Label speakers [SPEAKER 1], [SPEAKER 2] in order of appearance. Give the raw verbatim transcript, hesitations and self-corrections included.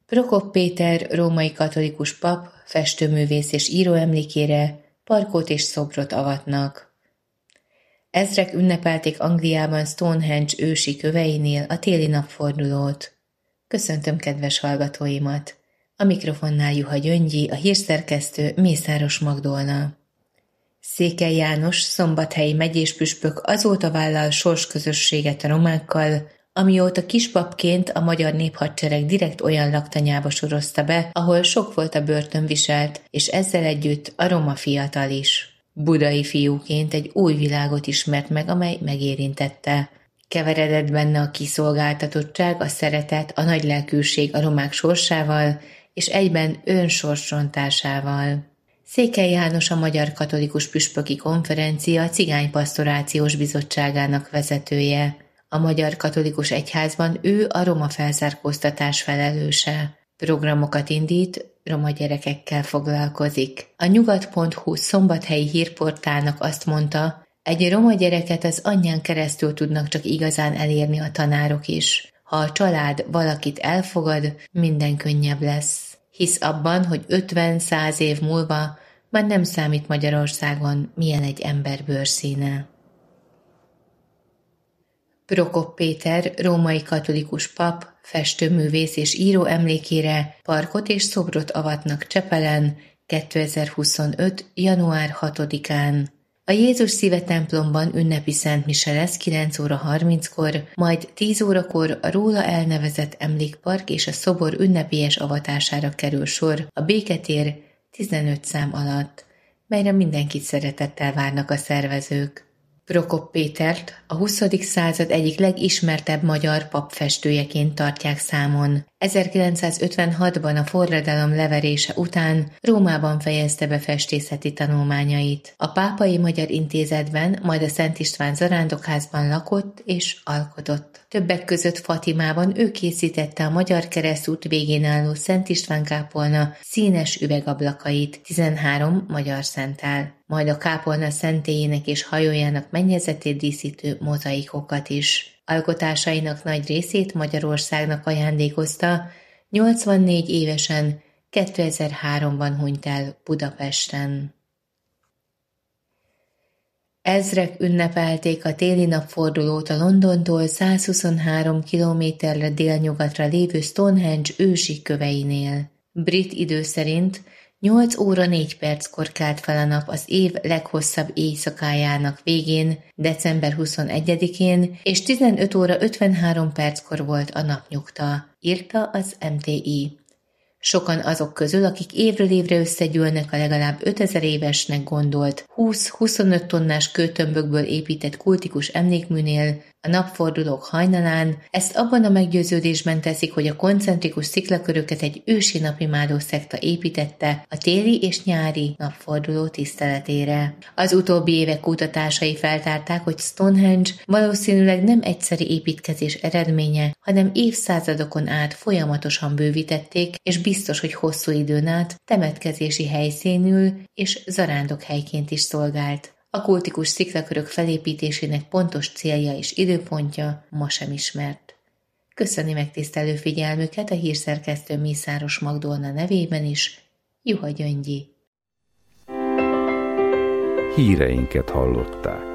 [SPEAKER 1] Prokop Péter római katolikus pap, festőművész és író emlékére parkot és szobrot avatnak. Ezrek ünnepelték Angliában Stonehenge ősi köveinél a téli napfordulót. Köszöntöm kedves hallgatóimat! A mikrofonnál Juha Gyöngyi, a hírszerkesztő Mészáros Magdolna. Székely János, szombathelyi megyéspüspök azóta vállal sorsközösséget a romákkal, amióta kispapként a magyar néphadsereg direkt olyan laktanyába sorozta be, ahol sok volt a börtönviselt, és ezzel együtt a roma fiatal is. Budai fiúként egy új világot ismert meg, amely megérintette. Keveredett benne a kiszolgáltatottság, a szeretet, a nagylelkűség a romák sorsával, és egyben önsorsrontásával. Székely János a Magyar Katolikus Püspöki Konferencia Cigánypastorációs Bizottságának vezetője. A Magyar Katolikus Egyházban ő a roma felzárkóztatás felelőse. Programokat indít, roma gyerekekkel foglalkozik. A nyugat pont hu szombathelyi hírportálnak azt mondta, egy roma gyereket az anyján keresztül tudnak csak igazán elérni a tanárok is. Ha a család valakit elfogad, minden könnyebb lesz. Hisz abban, hogy ötven-száz év múlva már nem számít Magyarországon, milyen egy ember bőrszíne. Prokop Péter, római katolikus pap, festőművész és író emlékére parkot és szobrot avatnak Csepelen kétezer-huszonöt. január hatodikán. A Jézus Szíve templomban ünnepi szentmise lesz kilenc óra harminckor, majd tíz órakor a róla elnevezett emlékpark és a szobor ünnepélyes avatására kerül sor a Béketér tizenöt szám alatt, melyre mindenkit szeretettel várnak a szervezők. Prokop Pétert a huszadik század egyik legismertebb magyar papfestőjeként tartják számon. ezerkilencszázötvenhatban a forradalom leverése után Rómában fejezte be festészeti tanulmányait. A Pápai Magyar Intézetben, majd a Szent István Zarándokházban lakott és alkotott. Többek között Fatimában ő készítette a Magyar Keresztút végén álló Szent István kápolna színes üvegablakait, tizenhárom magyar szenttel, majd a kápolna szentélyének és hajójának mennyezetét díszítő mozaikokat is. Alkotásainak nagy részét Magyarországnak ajándékozta, nyolcvannégy évesen, kétezer-háromban hunyt el Budapesten. Ezrek ünnepelték a téli napfordulót a Londontól százhuszonhárom kilométerre délnyugatra lévő Stonehenge ősi köveinél. Brit idő szerint nyolc óra négy perckor kelt fel a nap az év leghosszabb éjszakájának végén, december huszonegyedikén, és tizenöt óra ötvenhárom perckor volt a napnyugta, írta az em té i. Sokan azok közül, akik évről évre összegyűlnek a legalább ötezer évesnek gondolt húsz-huszonöt tonnás kőtömbökből épített kultikus emlékműnél a napfordulók hajnalán, ezt abban a meggyőződésben teszik, hogy a koncentrikus sziklaköröket egy ősi napimádó szekta építette a téli és nyári napforduló tiszteletére. Az utóbbi évek kutatásai feltárták, hogy Stonehenge valószínűleg nem egyszeri építkezés eredménye, hanem évszázadokon át folyamatosan bővítették, és biztos, hogy hosszú időn át temetkezési helyszínül és zarándokhelyként is szolgált. A kultikus sziklakörök felépítésének pontos célja és időpontja ma sem ismert. Köszöni megtisztelő figyelmüket a hírszerkesztő Mészáros Magdolna nevében is, Juha Gyöngyi.
[SPEAKER 2] Híreinket hallották.